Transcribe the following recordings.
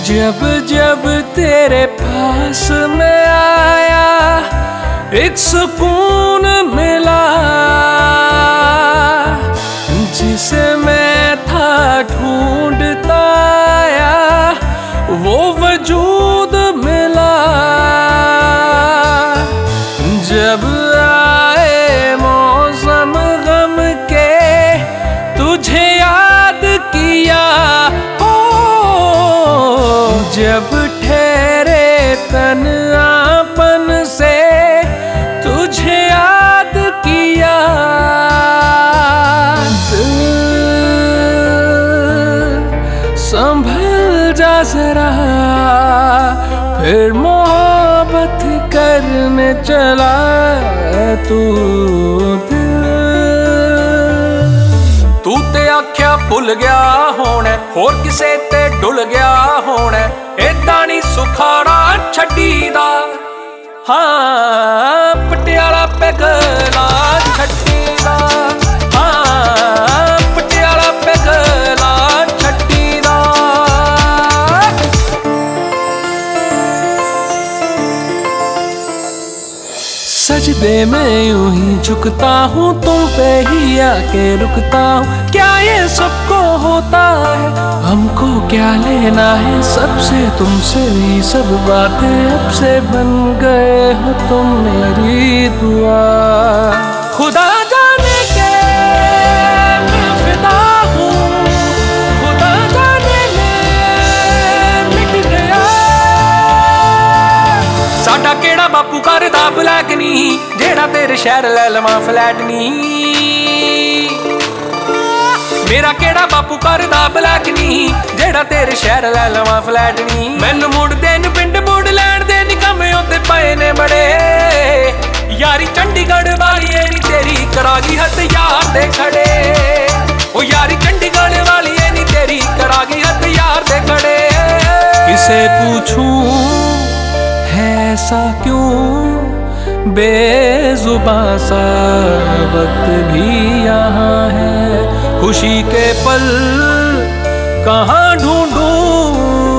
जब जब तेरे पास मैं आया एक सुकून मिला, जिसे मैं था ढूंढता आया वो वजूद मिला। जब आए मौसम गम के तुझे याद किया, जब ठहरे तन्हापन से तुझे याद किया। संभल जा जरा फिर मोहब्बत करने चला तू। तू ते आख्या भुल गया होना, होर किसे ते डुल गया होना, एदां नहीं सुखाड़ा छड्डीदा। हाँ पटियाला पिघला छड्डीदा, हाँ पटियाला पिघला छड्डीदा। सजदे में यूं ही झुकता हूँ, तुम पे ही आके रुकता हूँ। क्या ये सबको होता है, हमको क्या लेना है सबसे, तुमसे ही सब बातें अब से बन गए हो तुम मेरी दुआ। खुदा जाने के मैं फिदा हूँ, खुदा जाने में मिट गया। साडा केड़ा बापू करदा ब्लैक नी, जेड़ा तेरे शहर ले लवां फ्लैट नी। मेरा केड़ा बापू करदा ब्लैक नी, जेड़ा तेरे शहर ले लवां फ्लैट नी। मैनू मुड़दे नू पिंड मुड़ लैण दे, निकम्मे ओते पए ने बड़े। यारी चंडीगढ़ वाली नी तेरी, करागी हथियार दे खड़े। ओ यारी चंडीगढ़ वाली नी तेरी, करागी हथियार दे खड़े। किसे पूछूं है ऐसा क्यों, बेजुबां सा वक्त भी यहाँ है। खुशी के पल कहाँ ढूंढूं,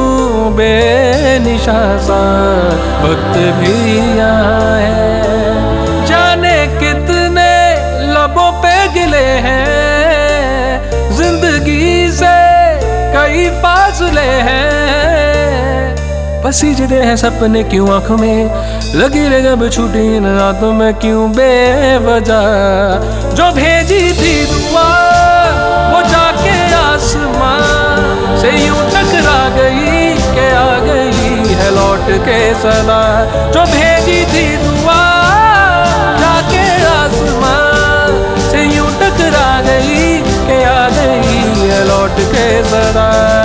बेनिशा सा वक्त भी यहाँ है। जाने कितने लबों पे गिले हैं, जिंदगी से कई फासले हैं। पसीजते हैं सपने क्यों आँखों में, लगी रे जब छूटी इन रातों में क्यों बेवजह। जो भेजी थी दुआ वो जाके आसमां से यूं टकरा गई के आ गई है लौट के सदा। जो भेजी थी दुआ जाके आसमां से यूं टकरा गई के आ गई है लौट के सदा।